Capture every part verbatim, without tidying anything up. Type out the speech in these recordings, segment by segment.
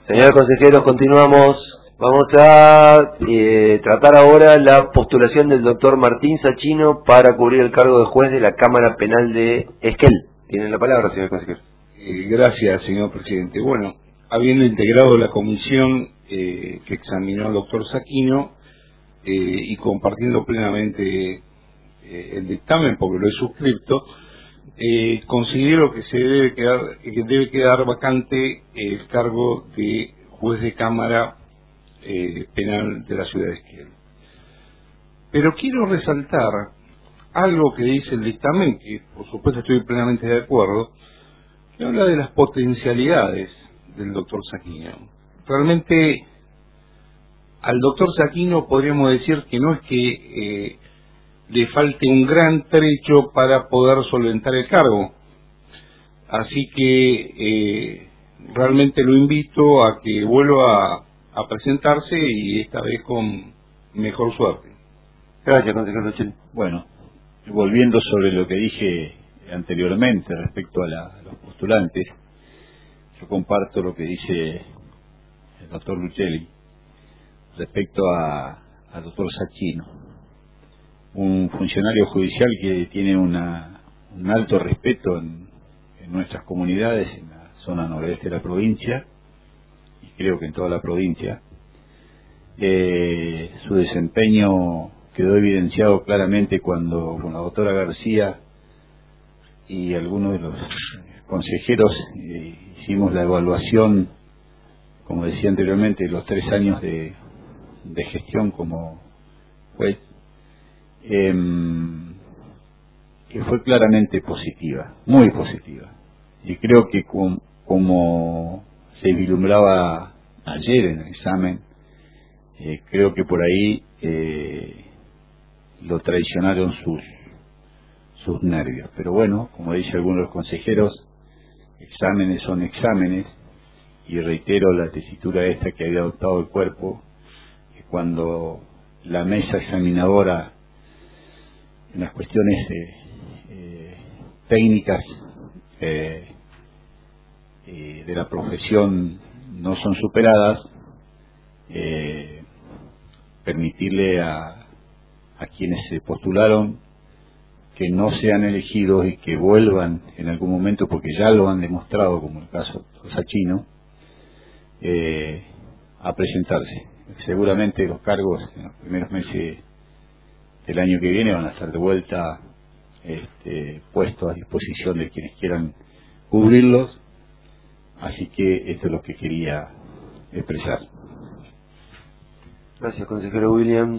Señores consejeros, continuamos. Vamos a eh, tratar ahora la postulación del doctor Martín Sachino para cubrir el cargo de juez de la Cámara Penal de Esquel. Tienen la palabra, señor consejero. Eh, gracias, señor presidente. Bueno, habiendo integrado la comisión eh, que examinó al doctor Sachino eh, y compartiendo plenamente eh, el dictamen, porque lo he suscrito, eh, considero que se debe quedar, que debe quedar vacante el cargo de juez de Cámara eh, Penal de la ciudad de Esquel. Pero quiero resaltar algo que dice el dictamen, que por supuesto estoy plenamente de acuerdo, que habla de las potencialidades del doctor Sachino. Realmente al doctor Sachino podríamos decir que no es que eh, le falte un gran trecho para poder solventar el cargo. Así que eh, realmente lo invito a que vuelva a, a presentarse y esta vez con mejor suerte. Gracias, consejero Luchel. Bueno, volviendo sobre lo que dije anteriormente respecto a, la, a los postulantes, yo comparto lo que dice el doctor Luchelli respecto a, al doctor Sachino, un funcionario judicial que tiene una, un alto respeto en, en nuestras comunidades, en la zona noroeste de la provincia, y creo que en toda la provincia. Eh, su desempeño quedó evidenciado claramente cuando con la doctora García y algunos de los consejeros eh, hicimos la evaluación, como decía anteriormente, de los tres años de, de gestión como juez, eh, que fue claramente positiva, muy positiva. Y creo que com, como se vislumbraba ayer en el examen, eh, creo que por ahí eh, lo traicionaron sus sus nervios. Pero bueno, como dice algunos de los consejeros, exámenes son exámenes, y reitero la tesitura esta que había adoptado el cuerpo, que cuando la mesa examinadora en las cuestiones eh, eh, técnicas eh, eh, de la profesión no son superadas, eh, permitirle a, a quienes se postularon que no sean elegidos y que vuelvan en algún momento, porque ya lo han demostrado, como el caso de Sachino, eh, a presentarse. Seguramente los cargos en los primeros meses del año que viene van a estar de vuelta este, puestos a disposición de quienes quieran cubrirlos, así que esto es lo que quería expresar. Gracias, consejero Williams.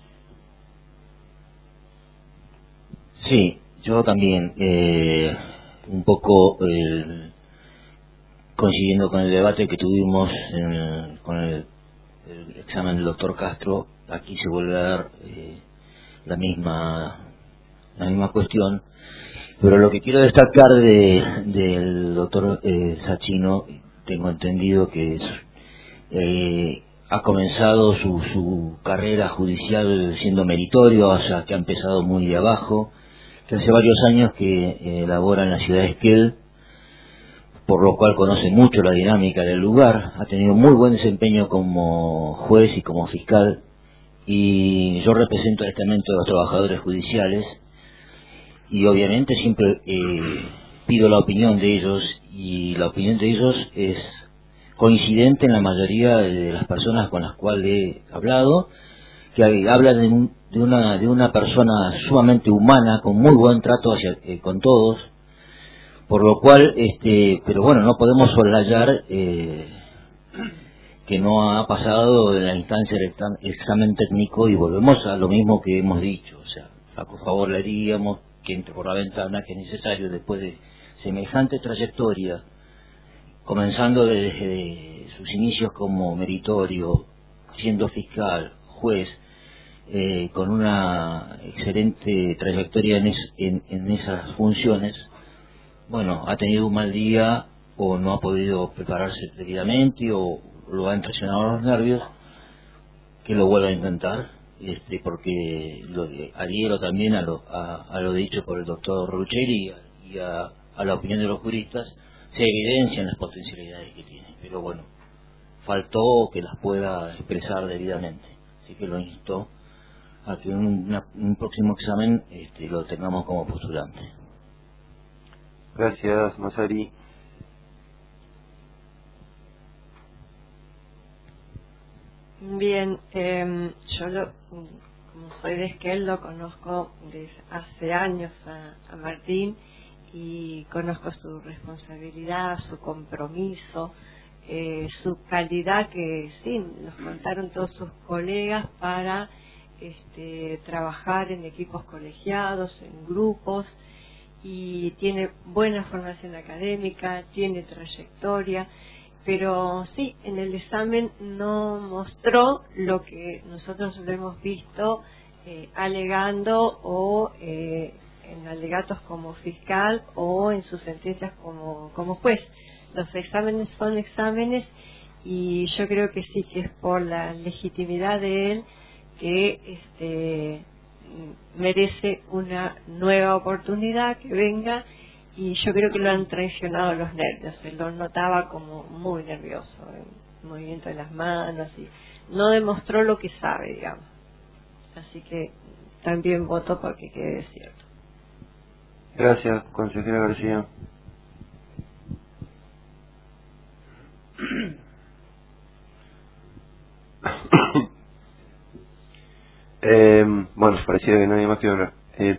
Sí, yo también, eh, un poco eh, coincidiendo con el debate que tuvimos en el, con el, el examen del doctor Castro, aquí se vuelve a dar eh, la misma la misma cuestión, pero lo que quiero destacar de del doctor eh, Sachino, tengo entendido que es, eh, ha comenzado su, su carrera judicial siendo meritorio, o sea que ha empezado muy de abajo, que hace varios años que eh, labora en la ciudad de Esquel, por lo cual conoce mucho la dinámica del lugar, ha tenido muy buen desempeño como juez y como fiscal, y yo represento al estamento de los trabajadores judiciales, y obviamente siempre eh, pido la opinión de ellos, y la opinión de ellos es coincidente en la mayoría de las personas con las cuales he hablado, que habla de, un, de una de una persona sumamente humana, con muy buen trato hacia, eh, con todos, por lo cual, este, pero bueno, no podemos soslayar eh, que no ha pasado de la instancia del examen técnico, y volvemos a lo mismo que hemos dicho, o sea, a por favor le haríamos que entre por la ventana, que es necesario después de semejante trayectoria, comenzando desde sus inicios como meritorio, siendo fiscal, juez, eh, con una excelente trayectoria en, es, en, en esas funciones, bueno, ha tenido un mal día o no ha podido prepararse debidamente o lo han impresionado los nervios, que lo vuelva a intentar, este, porque lo, adhiero también a lo, a, a lo dicho por el doctor Rucheri y, a, y a, a la opinión de los juristas, se evidencian las potencialidades que tiene, pero bueno, faltó o que las pueda expresar debidamente. Así que lo insto a que un, una, un próximo examen este, lo tengamos como postulante. Gracias, Masari. Bien, eh, yo lo, como soy de Esquel, lo conozco desde hace años a, a Martín, y conozco su responsabilidad, su compromiso, eh, su calidad, que sí, nos contaron todos sus colegas para este, trabajar en equipos colegiados, en grupos, y tiene buena formación académica, tiene trayectoria, pero sí, en el examen no mostró lo que nosotros lo hemos visto eh, alegando o eh, en alegatos como fiscal o en sus sentencias como, como juez. Los exámenes son exámenes, y yo creo que sí, que es por la legitimidad de él que este, merece una nueva oportunidad, que venga. Y yo creo que lo han traicionado los nervios. Se lo notaba como muy nervioso, el movimiento de las manos, y no demostró lo que sabe, digamos. Así que también voto porque quede cierto. Gracias, consejera García. eh, bueno, parecía que nadie más quiere hablar. Eh,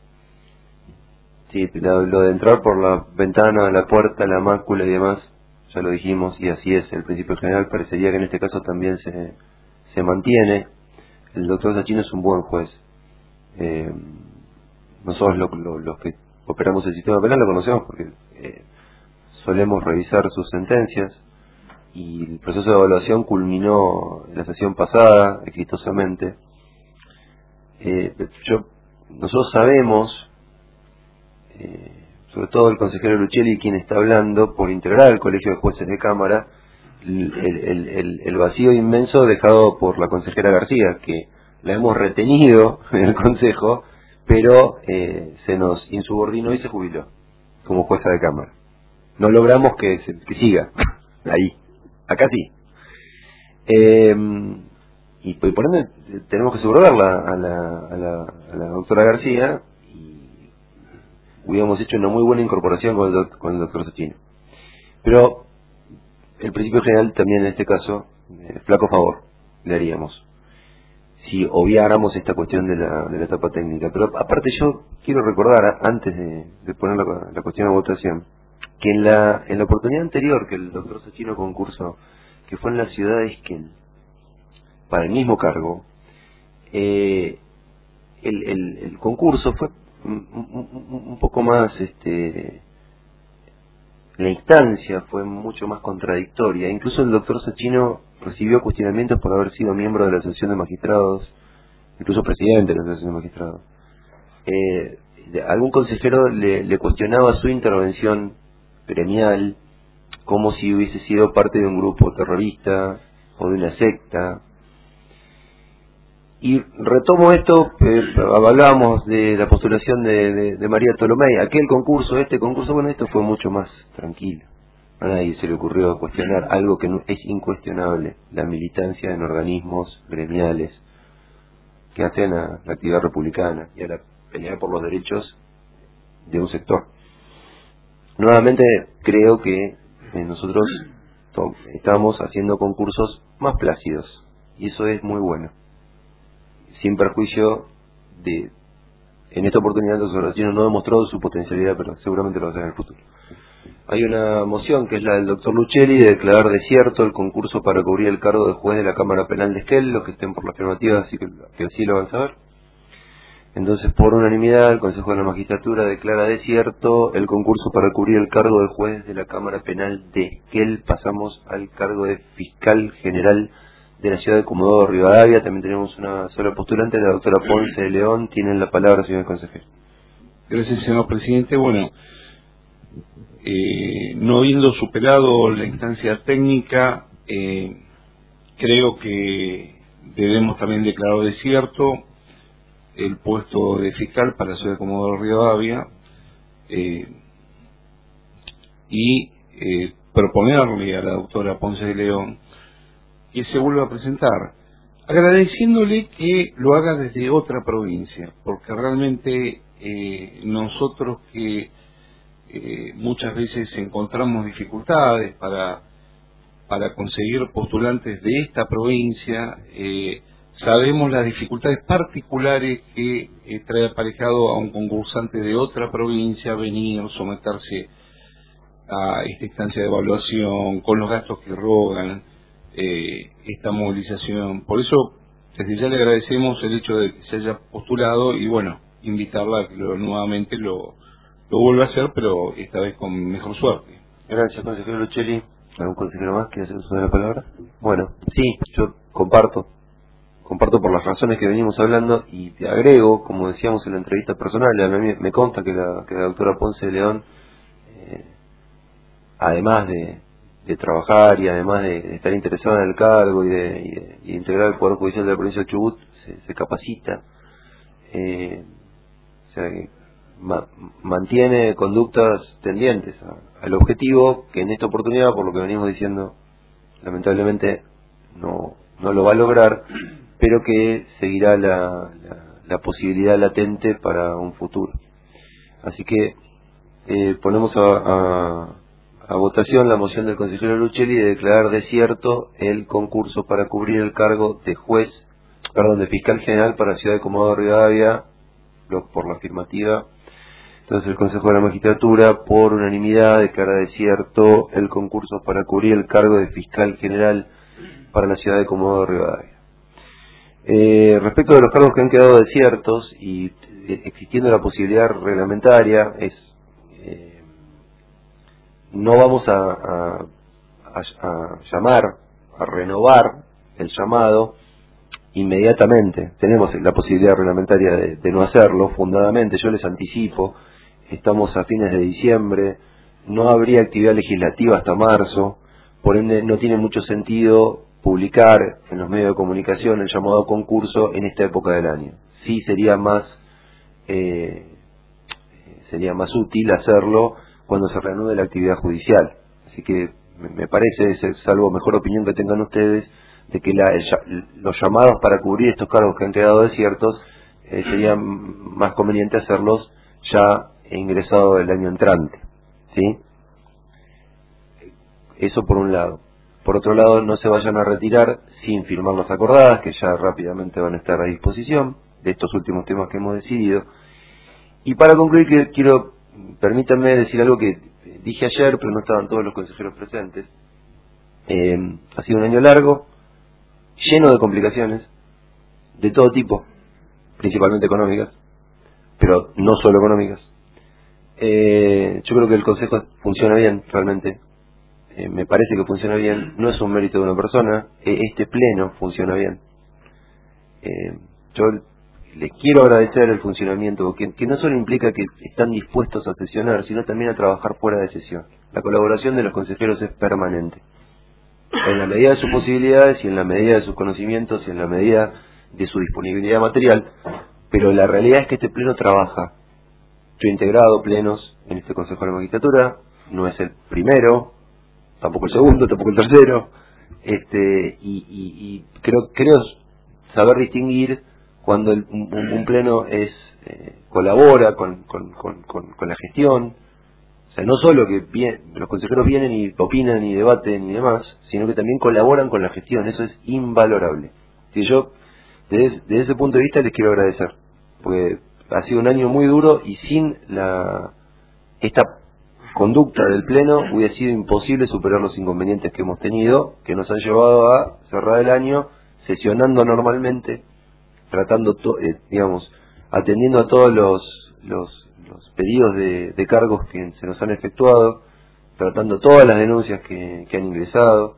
Sí, lo, lo de entrar por la ventana, la puerta, la mácula y demás, ya lo dijimos, y así es. El principio general parecería que en este caso también se, se mantiene. El doctor Sachino es un buen juez. Eh, nosotros lo, lo, los que operamos el sistema penal lo conocemos porque eh, solemos revisar sus sentencias, y el proceso de evaluación culminó en la sesión pasada, exitosamente. Eh, yo, nosotros sabemos, Eh, sobre todo el consejero Luchelli, quien está hablando, por integrar el colegio de jueces de cámara, el, el, el, el vacío inmenso dejado por la consejera García, que la hemos retenido en el consejo, pero eh, se nos insubordinó y se jubiló como jueza de cámara. No logramos que, se, que siga ahí, acá sí. Eh, y por ende tenemos que subrogarla a la, a la, a la doctora García. Hubiéramos hecho una muy buena incorporación con el, doc, con el doctor Sachino. Pero el principio general también en este caso, eh, flaco favor le haríamos si obviáramos esta cuestión de la, de la etapa técnica. Pero aparte yo quiero recordar, antes de, de poner la, la cuestión a votación, que en la, en la oportunidad anterior que el doctor Sachino concursó, que fue en la ciudad de Esquel, para el mismo cargo, eh, el, el, el concurso fue Un, un, un poco más, este, la instancia fue mucho más contradictoria. Incluso el doctor Sachino recibió cuestionamientos por haber sido miembro de la Asociación de Magistrados, incluso presidente de la Asociación de Magistrados. Eh, algún consejero le, le cuestionaba su intervención gremial como si hubiese sido parte de un grupo terrorista o de una secta. Y retomo esto, eh, hablábamos de la postulación de, de, de María Tolomei, aquel concurso, este concurso, bueno, esto fue mucho más tranquilo. A nadie se le ocurrió cuestionar algo que no, es incuestionable, la militancia en organismos gremiales que hacen a la actividad republicana y a la pelea por los derechos de un sector. Nuevamente creo que eh, nosotros estamos haciendo concursos más plácidos, y eso es muy bueno, sin perjuicio de, en esta oportunidad el doctor Sachino no demostró su potencialidad, pero seguramente lo va a hacer en el futuro. Hay una moción que es la del doctor Luchelli de declarar desierto el concurso para cubrir el cargo de juez de la Cámara Penal de Esquel. Los que estén por la afirmativa, así que, que así lo van a saber. Entonces, por unanimidad, el Consejo de la Magistratura declara desierto el concurso para cubrir el cargo de juez de la Cámara Penal de Esquel. Pasamos al cargo de fiscal general de la ciudad de Comodoro Rivadavia. También tenemos una sola postulante, la doctora Ponce de León. Tienen la palabra, señor consejero. Gracias, señor presidente. Bueno, eh, no habiendo superado la instancia técnica, eh, creo que debemos también declarar desierto el puesto de fiscal para la ciudad de Comodoro Rivadavia, eh, y eh, proponerle a la doctora Ponce de León que se vuelva a presentar, agradeciéndole que lo haga desde otra provincia, porque realmente eh, nosotros que eh, muchas veces encontramos dificultades para, para conseguir postulantes de esta provincia, eh, sabemos las dificultades particulares que eh, trae aparejado a un concursante de otra provincia venir, someterse a esta instancia de evaluación, con los gastos que rogan eh, esta movilización. Por eso, desde ya le agradecemos el hecho de que se haya postulado y, bueno, invitarla a que lo, nuevamente lo, lo vuelva a hacer, pero esta vez con mejor suerte. Gracias, consejero Luchelli. ¿Algún consejero más que hacer uso de la palabra? Bueno, sí, yo comparto. Comparto por las razones que venimos hablando y te agrego, como decíamos en la entrevista personal, a mí me consta que la, que la doctora Ponce de León, eh, además de, de trabajar y además de, de estar interesada en el cargo y de, y de, y de integrar el Poder Judicial de la provincia de Chubut, se, se capacita, eh, o sea que ma, mantiene conductas tendientes a, al objetivo que en esta oportunidad, por lo que venimos diciendo, lamentablemente no, no lo va a lograr, pero que seguirá la, la, la posibilidad latente para un futuro. Así que eh, ponemos a, a, a votación la moción del consejero Luchelli de declarar desierto el concurso para cubrir el cargo de juez, perdón, de fiscal general para la ciudad de Comodoro Rivadavia, por la afirmativa. Entonces el Consejo de la Magistratura, por unanimidad, declara desierto el concurso para cubrir el cargo de fiscal general para la ciudad de Comodoro Rivadavia. Eh, respecto de los cargos que han quedado desiertos y eh, existiendo la posibilidad reglamentaria, es eh, no vamos a, a, a, a llamar, a renovar el llamado inmediatamente. Tenemos la posibilidad reglamentaria de, de no hacerlo, fundadamente. Yo les anticipo, estamos a fines de diciembre, no habría actividad legislativa hasta marzo, por ende no tiene mucho sentido publicar en los medios de comunicación el llamado concurso en esta época del año. Sí sería más eh, sería más útil hacerlo cuando se reanude la actividad judicial. Así que me parece, salvo mejor opinión que tengan ustedes, de que la, el, los llamados para cubrir estos cargos que han quedado desiertos eh, sería más conveniente hacerlos ya ingresado el año entrante, ¿sí? Eso por un lado. Por otro lado, no se vayan a retirar sin firmar las acordadas, que ya rápidamente van a estar a disposición de estos últimos temas que hemos decidido. Y para concluir, que quiero, permítanme decir algo que dije ayer, pero no estaban todos los consejeros presentes. Eh, ha sido un año largo, lleno de complicaciones, de todo tipo, principalmente económicas, pero no solo económicas. Eh, yo creo que el Consejo funciona bien, realmente. Eh, me parece que funciona bien, no es un mérito de una persona, eh, este pleno funciona bien. Eh, yo les quiero agradecer el funcionamiento, que, que no solo implica que están dispuestos a sesionar, sino también a trabajar fuera de sesión. La colaboración de los consejeros es permanente, en la medida de sus posibilidades y en la medida de sus conocimientos y en la medida de su disponibilidad material, pero la realidad es que este pleno trabaja. Yo he integrado plenos en este Consejo de la Magistratura, no es el primero, tampoco el segundo, tampoco el tercero, este y, y, y creo creo saber distinguir cuando el, un, un pleno es eh, colabora con, con, con, con, con la gestión. O sea, no solo que bien, los consejeros vienen y opinan y debaten y demás, sino que también colaboran con la gestión. Eso es invalorable. Y yo, desde, desde ese punto de vista, les quiero agradecer, porque ha sido un año muy duro y sin la esta conducta del Pleno hubiera sido imposible superar los inconvenientes que hemos tenido, que nos han llevado a cerrar el año sesionando normalmente, tratando, to, eh, digamos, atendiendo a todos los, los, los pedidos de, de cargos que se nos han efectuado, tratando todas las denuncias que, que han ingresado,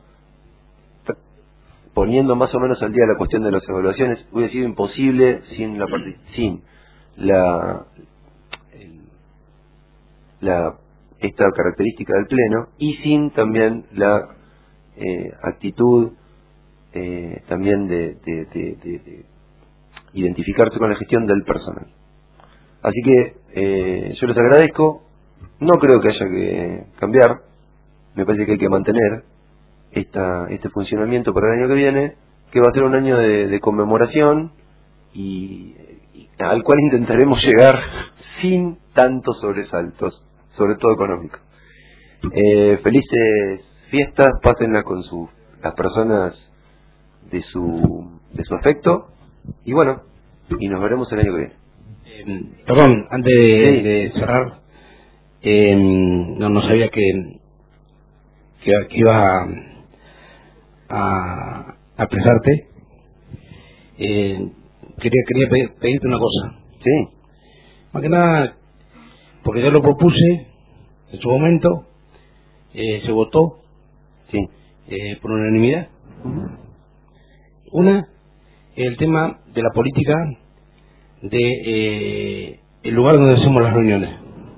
poniendo más o menos al día la cuestión de las evaluaciones. Hubiera sido imposible sin la sin la, el, la esta característica del Pleno y sin también la eh, actitud eh, también de, de, de, de, de identificarse con la gestión del personal. Así que eh, yo les agradezco. No creo que haya que cambiar, me parece que hay que mantener esta, este funcionamiento para el año que viene, que va a ser un año de, de conmemoración y, y al cual intentaremos llegar sin tantos sobresaltos, sobre todo económicos. Eh, felices fiestas, pásenlas con su, las personas de su, de su afecto, y bueno, y nos veremos el año que viene. Eh, perdón, antes de, sí. de cerrar, eh, no, no sabía que, que, que iba a, a, a expresarte. Eh, quería quería pedir, pedirte una cosa. Sí. Más que nada, porque yo lo propuse en su momento, eh, se votó Sí. eh, por unanimidad. Una, el tema de la política de eh, el lugar donde hacemos las reuniones.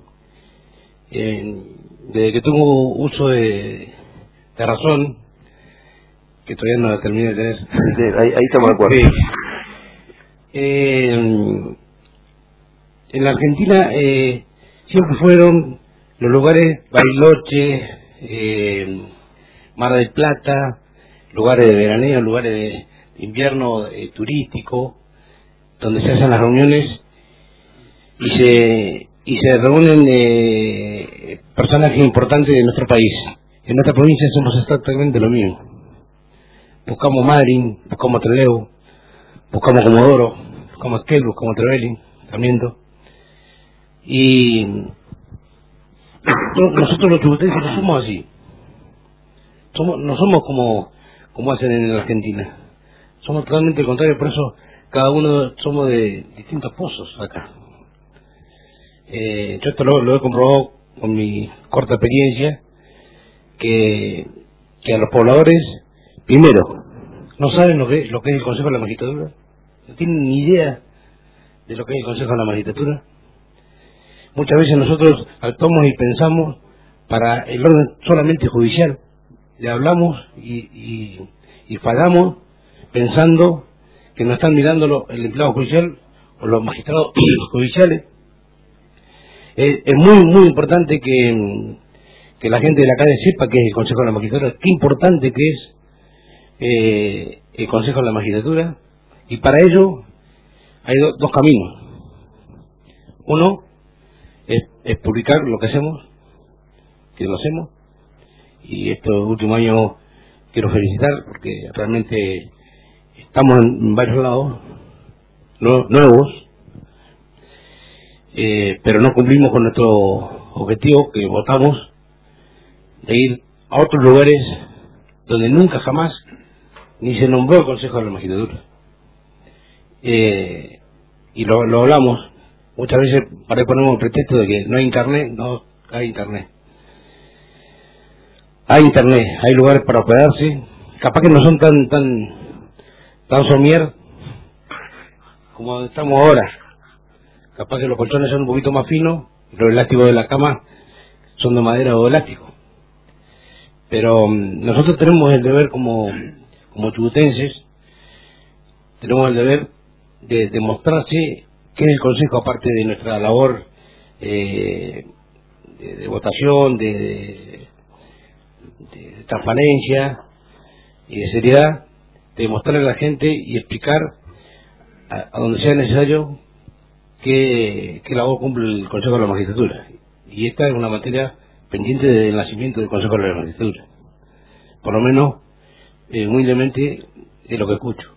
Eh, desde que tengo uso de, de razón, que todavía no la terminé de tener. Sí, ahí, ahí estamos de acuerdo. Sí. Eh, en la Argentina eh, siempre fueron los lugares Bariloche, eh, Mar del Plata, lugares de veraneo, lugares de invierno eh, turístico, donde se hacen las reuniones y se y se reúnen eh, personajes importantes de nuestro país. En nuestra provincia somos exactamente lo mismo. Buscamos Madryn, buscamos Trelew, buscamos Comodoro, buscamos Esquel, buscamos Trevelin, Sarmiento. Y nosotros los chubutenses no somos así. Somos, no somos como, como hacen en la Argentina. Somos totalmente el contrario, por eso cada uno somos de distintos pozos acá. Eh, yo esto lo, lo he comprobado con mi corta experiencia, que, que a los pobladores, primero, no saben lo que, lo que es el Consejo de la Magistratura, no tienen ni idea de lo que es el Consejo de la Magistratura. Muchas veces nosotros actuamos y pensamos para el orden solamente judicial. Le hablamos y, y, y fallamos pensando que nos están mirando lo, el empleado judicial o los magistrados judiciales. Eh, es muy, muy importante que, que la gente de la calle sepa qué es el Consejo de la Magistratura, qué importante que es eh, el Consejo de la Magistratura, y para ello hay do, dos caminos. Uno es, es publicar lo que hacemos, que lo hacemos, y estos últimos años quiero felicitar porque realmente estamos en varios lados nuevos, eh, pero no cumplimos con nuestro objetivo que votamos de ir a otros lugares donde nunca jamás ni se nombró el Consejo de la Magistratura, eh, y lo, lo hablamos muchas veces. Para ponemos el pretexto de que no hay internet. No hay internet, hay internet, hay lugares para hospedarse, capaz que no son tan tan tan somier como estamos ahora, capaz que los colchones son un poquito más finos, los elásticos de la cama son de madera o elástico, pero um, nosotros tenemos el deber como como chubutenses, tenemos el deber de demostrarse qué es el Consejo, aparte de nuestra labor eh, de, de votación, de, de, de transparencia y de seriedad, de mostrarle a la gente y explicar a, a donde sea necesario qué, qué labor cumple el Consejo de la Magistratura. Y esta es una materia pendiente del nacimiento del Consejo de la Magistratura, por lo menos eh, humildemente de lo que escucho.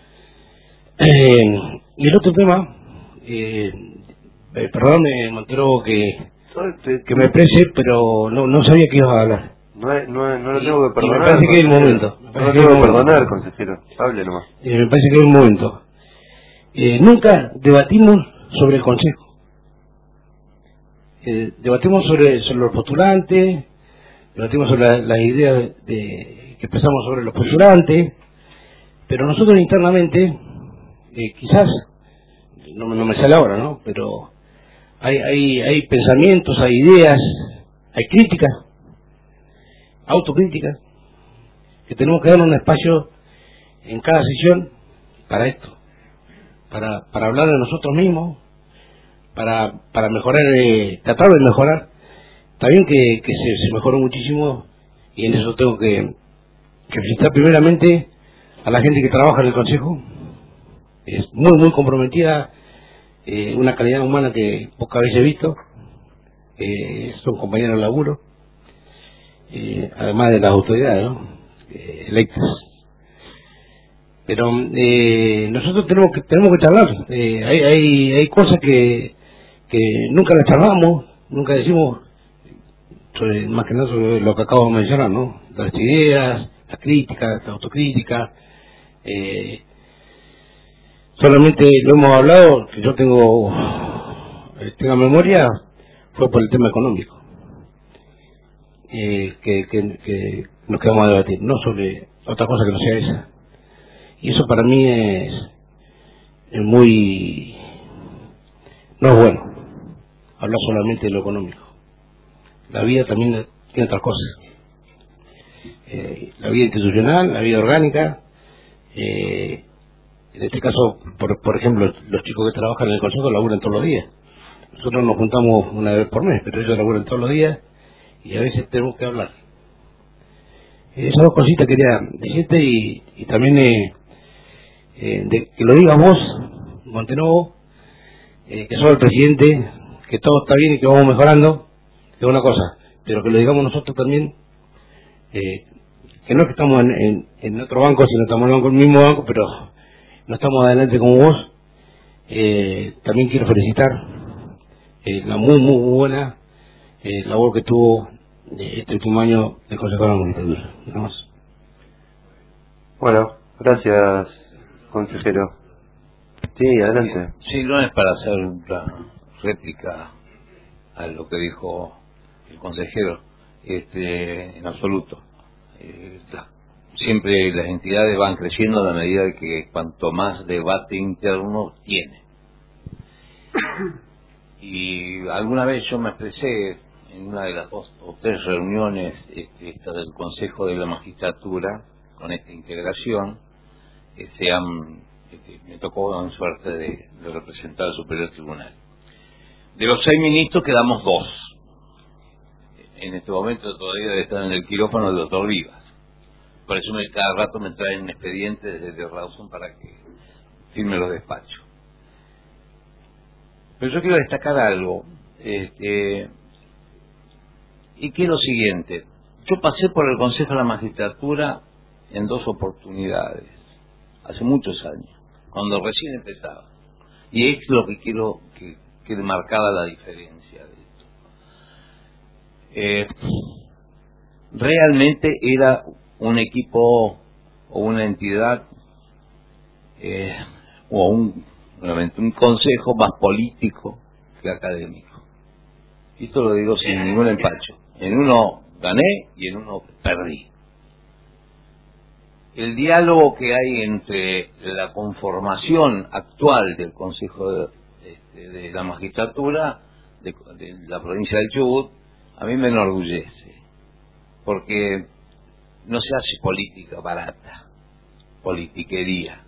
Eh, y el otro tema, eh, eh, perdóname Montero que, que me exprese, pero no, no sabía que ibas a hablar. No, es, no, es, no lo tengo que perdonar. Me parece que es el momento. No lo tengo que perdonar, consejero. Hable nomás. Eh, me parece que es el momento. Eh, nunca debatimos sobre el Consejo. Eh, debatimos sobre, sobre los postulantes, debatimos sobre la, las ideas de, de, que expresamos sobre los postulantes, pero nosotros internamente, eh, quizás, no, no me sale ahora, ¿no? Pero hay, hay, hay pensamientos, hay ideas, hay críticas, autocríticas, que tenemos que dar un espacio en cada sesión para esto, para, para hablar de nosotros mismos, para, para mejorar, eh, tratar de mejorar. Está bien que, que se, se mejoró muchísimo, y en eso tengo que, que felicitar primeramente a la gente que trabaja en el Consejo. Es muy, muy comprometida, eh, una calidad humana que pocas veces he visto. Eh, son compañeros de laburo, eh, además de las autoridades, ¿no? eh, electas. Pero eh, nosotros tenemos que tenemos que charlar. Eh, hay, hay hay cosas que que nunca las charlamos, nunca decimos, sobre, más que nada sobre lo que acabo de mencionar, ¿no? Las ideas, la crítica, la autocrítica. Eh, solamente lo hemos hablado, que yo tengo eh, tengo memoria, fue por el tema económico, eh, que, que, que nos quedamos a debatir, no sobre otra cosa que no sea esa. Y eso para mí es, es muy, no es bueno, hablar solamente de lo económico. La vida también tiene otras cosas, eh, la vida institucional, la vida orgánica. eh, en este caso, por, por ejemplo, los chicos que trabajan en el consejo laburan todos los días. Nosotros nos juntamos una vez por mes, pero ellos laburan todos los días y a veces tenemos que hablar. Esas dos cositas quería decirte, y, y también eh, eh, de, que lo digas vos, Montenovo, eh, que sos el presidente, que todo está bien y que vamos mejorando, es una cosa, pero que lo digamos nosotros también, eh, que no es que estamos en, en, en otro banco, sino estamos en el, banco, el mismo banco, pero no estamos adelante como vos. Eh, también quiero felicitar eh, la muy, muy buena eh, labor que tuvo eh, este último año el Consejo de la Magistratura. Nada más. Bueno, gracias, consejero. Sí, adelante. Sí, no es para hacer una réplica a lo que dijo el consejero, este, en absoluto. Eh, la, siempre las entidades van creciendo a la medida de que cuanto más debate interno tiene. Y alguna vez yo me expresé en una de las dos o tres reuniones este, esta del Consejo de la Magistratura con esta integración. Eh, sean, este, me tocó en suerte de, de representar al Superior Tribunal. De los seis ministros quedamos dos. En este momento todavía están en el quirófano del doctor Vivas. Por eso me, cada rato me traen expedientes desde Rawson para que firme los despachos. Pero yo quiero destacar algo, este, y que es lo siguiente. Yo pasé por el Consejo de la Magistratura en dos oportunidades, hace muchos años, cuando recién empezaba. Y es lo que quiero que quede marcada la diferencia de esto. Eh, realmente era un equipo o una entidad eh, o un, un consejo más político que académico. Y esto lo digo sin ningún empacho. En uno gané y en uno perdí. El diálogo que hay entre la conformación actual del Consejo de, de, de la Magistratura de, de la provincia del Chubut a mí me enorgullece, porque no se hace política barata, politiquería.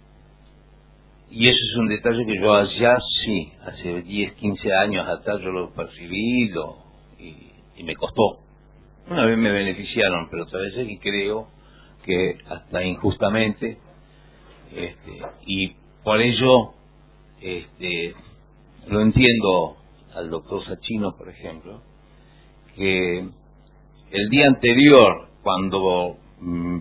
Y eso es un detalle que yo allá sí, hace diez, quince años atrás yo lo percibí lo, y, y me costó. Una vez me beneficiaron, pero otra vez y creo que hasta injustamente, este, y por ello este, lo entiendo al doctor Sachino, por ejemplo, que el día anterior, cuando mm,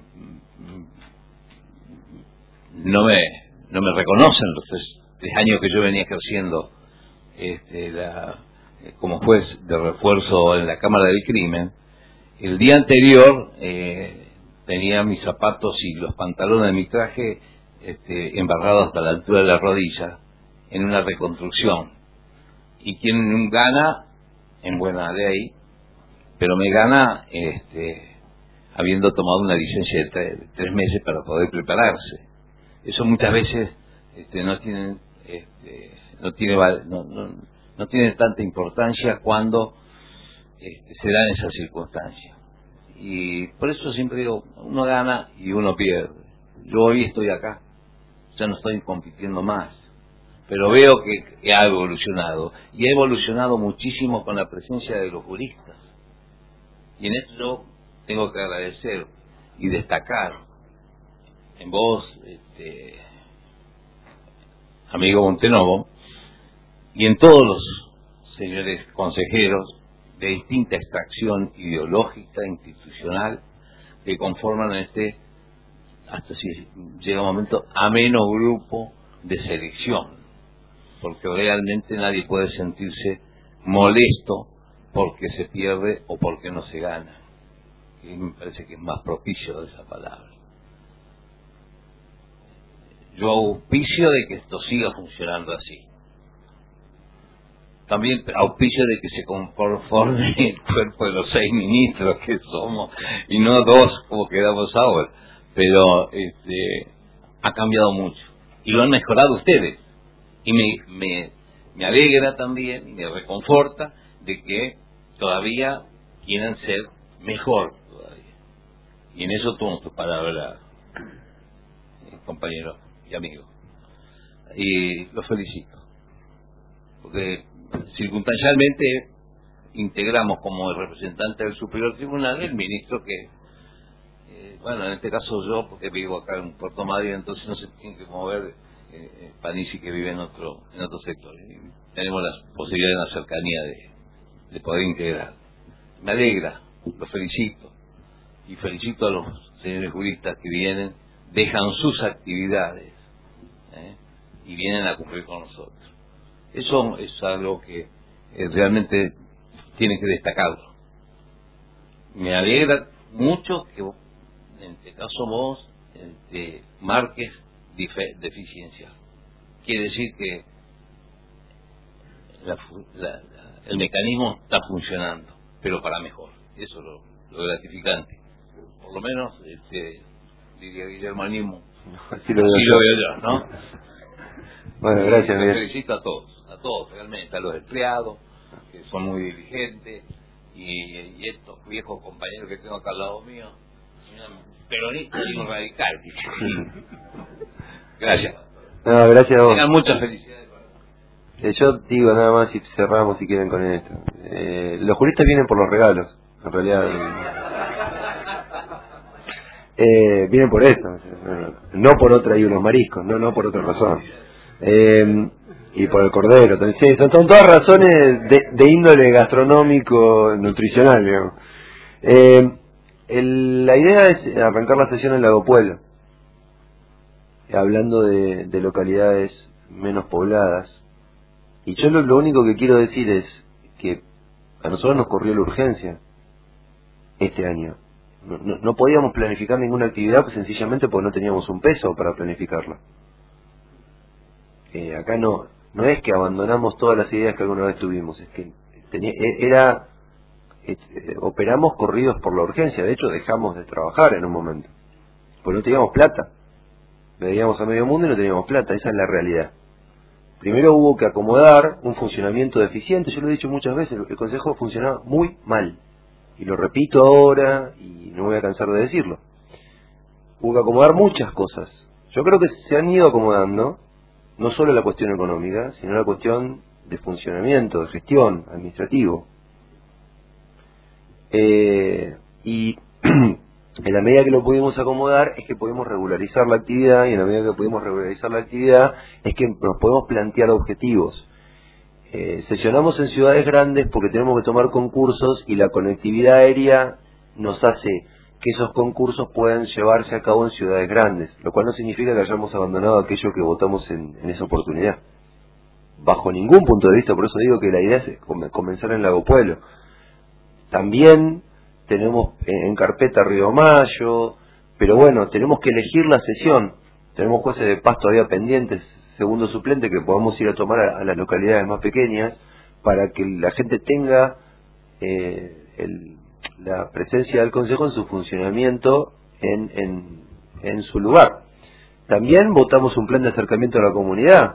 no me no me reconocen los tres, tres años que yo venía ejerciendo este, la, como juez de refuerzo en la Cámara del Crimen, el día anterior eh, tenía mis zapatos y los pantalones de mi traje este, embarrados hasta la altura de la rodilla en una reconstrucción. Y quien gana, en buena ley, pero me gana este, habiendo tomado una licencia de tres, tres meses para poder prepararse. Eso muchas veces este, no tiene este, no tiene no, no, no tiene tanta importancia cuando este, se dan esas circunstancias. Y por eso siempre digo, uno gana y uno pierde. Yo hoy estoy acá, ya no estoy compitiendo más, pero veo que, que ha evolucionado, y ha evolucionado muchísimo con la presencia de los juristas. Y en esto yo tengo que agradecer y destacar en vos, este, amigo Montenovo, y en todos los señores consejeros de distinta extracción ideológica, institucional, que conforman este, hasta si llega un momento, ameno grupo de selección, porque realmente nadie puede sentirse molesto porque se pierde o porque no se gana, y me parece que es más propicio de esa palabra. Yo auspicio de que esto siga funcionando así. También auspicio de que se conforme el cuerpo de los seis ministros que somos, y no dos como quedamos ahora. Pero este, ha cambiado mucho, y lo han mejorado ustedes. Y me, me, me alegra también, y me reconforta, de que todavía quieran ser mejor todavía. Y en eso tomo tu palabra, compañero y amigo. Y los felicito, porque circunstancialmente integramos como el representante del Superior Tribunal el ministro que, eh, bueno, en este caso yo, porque vivo acá en Puerto Madryn, entonces no se tiene que mover eh, Panisi, que vive en otro en otro sector. Y tenemos la posibilidad de una cercanía de, de poder integrar. Me alegra, los felicito, y felicito a los señores juristas que vienen, dejan sus actividades ¿eh? y vienen a cumplir con nosotros. Eso es algo que eh, realmente tiene que destacarlo. Me alegra mucho que en este caso vos este, marques deficiencias. Quiere decir que la, la, la, el mecanismo está funcionando, pero para mejor. Eso es lo, lo gratificante. Por lo menos, este, diría Guillermanismo, así lo veo yo, ¿no? Bueno, gracias, Miguel. Felicito a todos, a todos realmente, a los empleados, que son muy diligentes, y, y estos viejos compañeros que tengo acá al lado mío, un peronista y un radical. Gracias. No, gracias a vos. Tengan muchas felicidades. Eh, yo digo nada más, y cerramos si quieren con esto. Eh, los juristas vienen por los regalos, en realidad. Eh, vienen por eso, no por otra y unos mariscos, no, no por otra razón. Eh, y por el cordero, sí, son, son todas razones de, de índole gastronómico, nutricional, digamos. Eh, el, la idea es arrancar la sesión en Lago Pueblo, hablando de, de localidades menos pobladas. Y yo lo, lo único que quiero decir es que a nosotros nos corrió la urgencia este año. No, no, no podíamos planificar ninguna actividad, pues sencillamente porque no teníamos un peso para planificarla. Eh, acá no no es que abandonamos todas las ideas que alguna vez tuvimos, es que tenía, era eh, operamos corridos por la urgencia. De hecho, dejamos de trabajar en un momento, porque no teníamos plata. Veíamos a medio mundo y no teníamos plata, esa es la realidad. Primero hubo que acomodar un funcionamiento deficiente. Yo lo he dicho muchas veces, el Consejo funcionaba muy mal, y lo repito ahora y no voy a cansar de decirlo. Hubo que acomodar muchas cosas. Yo creo que se han ido acomodando, no solo la cuestión económica, sino la cuestión de funcionamiento, de gestión, administrativo. Eh, y en la medida que lo pudimos acomodar es que pudimos regularizar la actividad, y en la medida que pudimos regularizar la actividad es que nos podemos plantear objetivos. Eh, sesionamos en ciudades grandes porque tenemos que tomar concursos, y la conectividad aérea nos hace que esos concursos puedan llevarse a cabo en ciudades grandes, lo cual no significa que hayamos abandonado aquello que votamos en, en esa oportunidad, bajo ningún punto de vista. Por eso digo que la idea es comenzar en Lago Pueblo. También tenemos en carpeta Río Mayo, pero bueno, tenemos que elegir la sesión. Tenemos jueces de paz todavía pendientes, segundo suplente, que podamos ir a tomar a, a las localidades más pequeñas, para que la gente tenga eh, el, la presencia del Consejo en su funcionamiento en, en, en su lugar. También votamos un plan de acercamiento a la comunidad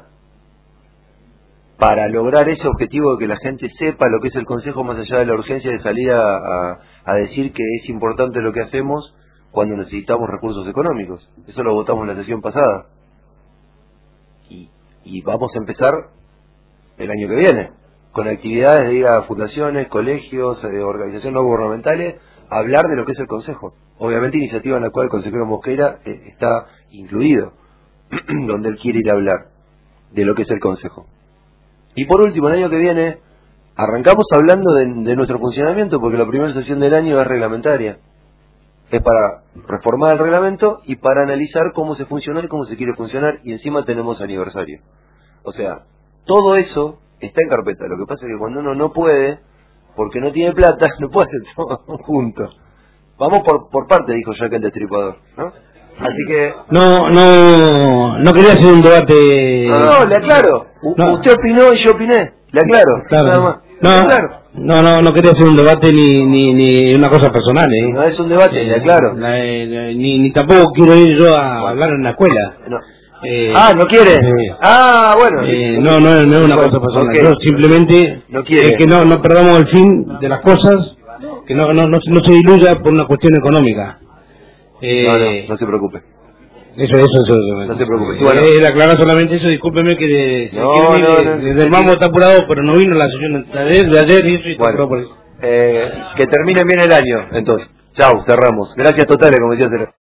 para lograr ese objetivo de que la gente sepa lo que es el Consejo, más allá de la urgencia de salir a, a, a decir que es importante lo que hacemos cuando necesitamos recursos económicos. Eso lo votamos en la sesión pasada. Y, y vamos a empezar el año que viene, con actividades de ir a fundaciones, colegios, eh, organizaciones no gubernamentales, hablar de lo que es el Consejo. Obviamente iniciativa en la cual el consejero Mosquera eh, está incluido, donde él quiere ir a hablar de lo que es el Consejo. Y por último, el año que viene, arrancamos hablando de, de nuestro funcionamiento, porque la primera sesión del año es reglamentaria. Es para reformar el reglamento y para analizar cómo se funciona y cómo se quiere funcionar, y encima tenemos aniversario. O sea, todo eso está en carpeta. Lo que pasa es que cuando uno no puede, porque no tiene plata, no puede hacer todo junto. Vamos por, por parte, dijo Jack el Destripador, ¿no? Así que... No, no, no quería hacer un debate... No, no, le aclaro. U no. Usted opinó y yo opiné. Le aclaro. Claro. Nada más. No, Claro. no, no, no quería hacer un debate ni, ni, ni una cosa personal, ¿eh? No es un debate, eh, le aclaro. La, eh, ni, ni tampoco quiero ir yo a hablar en la escuela. No. Eh, ah, ¿no quiere? Eh, ah, bueno. Eh, no, no, no es una bueno, cosa personal. okay. Yo simplemente no quiere. es que no, no perdamos el fin de las cosas, que no, no, no, no se diluya por una cuestión económica. Eh, no, no, no se preocupe. Eso, eso, eso. eso no se preocupe. Eh, Bueno. eh, aclarar solamente eso, discúlpeme que de, no, que no, de, no, desde el mambo está apurado, pero no vino la sesión de ayer, de ayer y eso y bueno, por eso. Eh, que termine bien el año, entonces. Chau, cerramos. Gracias totales, como decía Cero.